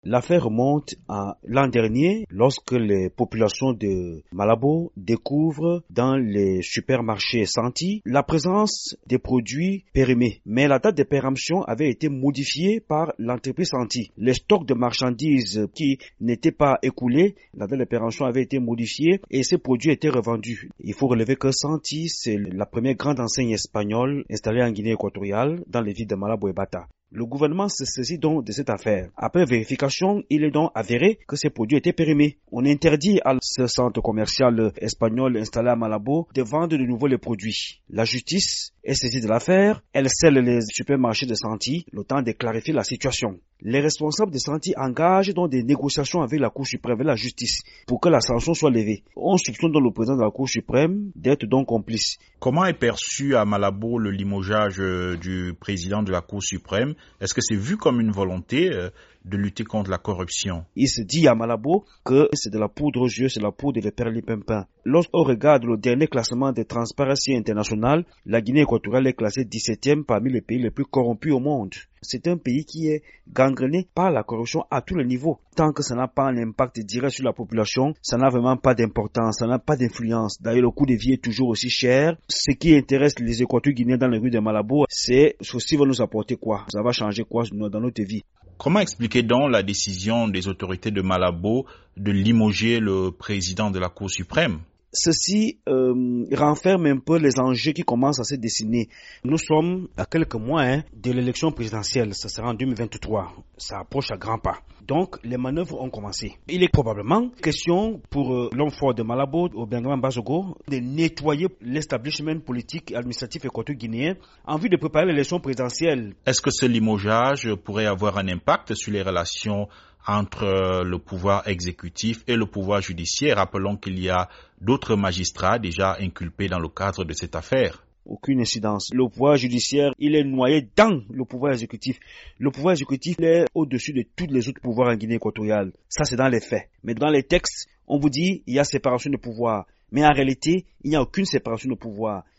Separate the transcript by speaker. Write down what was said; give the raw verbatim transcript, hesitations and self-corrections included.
Speaker 1: L'affaire remonte à l'an dernier lorsque les populations de Malabo découvrent dans les supermarchés Santi la présence des produits périmés. Mais la date de péremption avait été modifiée par l'entreprise Santi. Les stocks de marchandises qui n'étaient pas écoulés, la date de péremption avait été modifiée et ces produits étaient revendus. Il faut relever que Santi, c'est la première grande enseigne espagnole installée en Guinée équatoriale dans les villes de Malabo et Bata. Le gouvernement se saisit donc de cette affaire. Après vérification, il est donc avéré que ces produits étaient périmés. On interdit à ce centre commercial espagnol installé à Malabo de vendre de nouveau les produits. La justice est saisie de l'affaire. Elle scelle les supermarchés de Santi, le temps de clarifier la situation. Les responsables de Santi engagent donc des négociations avec la Cour suprême, avec la justice, pour que la sanction soit levée. On soupçonne donc le président de la Cour suprême d'être donc complice.
Speaker 2: Comment est perçu à Malabo le limogeage du président de la Cour suprême? Est-ce que c'est vu comme une volonté de lutter contre la corruption?
Speaker 1: Il se dit à Malabo que c'est de la poudre aux yeux, c'est la poudre de perlipimpin. Lorsqu'on regarde le dernier classement de Transparency International, la Guinée équatoriale est classée dix-septième parmi les pays les plus corrompus au monde. C'est un pays qui est gangréné par la corruption à tous les niveaux. Tant que ça n'a pas un impact direct sur la population, ça n'a vraiment pas d'importance, ça n'a pas d'influence. D'ailleurs, le coût de vie est toujours aussi cher. Ce qui intéresse les Équatoriens guinéens dans les rues de Malabo, c'est ceci va nous apporter quoi? Ça va changer quoi dans notre vie?
Speaker 2: Comment expliquer donc la décision des autorités de Malabo de limoger le président de la Cour suprême?
Speaker 1: Ceci euh, renferme un peu les enjeux qui commencent à se dessiner. Nous sommes à quelques mois hein, de l'élection présidentielle, ça sera en deux mille vingt-trois, ça approche à grands pas. Donc les manœuvres ont commencé. Il est probablement question pour euh, l'homme fort de Malabo, Obenga Mbasogo, de nettoyer l'establishment politique et administratif équateur-guinéen en vue de préparer l'élection présidentielle.
Speaker 2: Est-ce que ce limogeage pourrait avoir un impact sur les relations entre le pouvoir exécutif et le pouvoir judiciaire? Rappelons qu'il y a d'autres magistrats déjà inculpés dans le cadre de cette affaire.
Speaker 1: Aucune incidence. Le pouvoir judiciaire, il est noyé dans le pouvoir exécutif. Le pouvoir exécutif est au-dessus de tous les autres pouvoirs en Guinée équatoriale. Ça, c'est dans les faits. Mais dans les textes, on vous dit il y a séparation de pouvoir. Mais en réalité, il n'y a aucune séparation de pouvoir.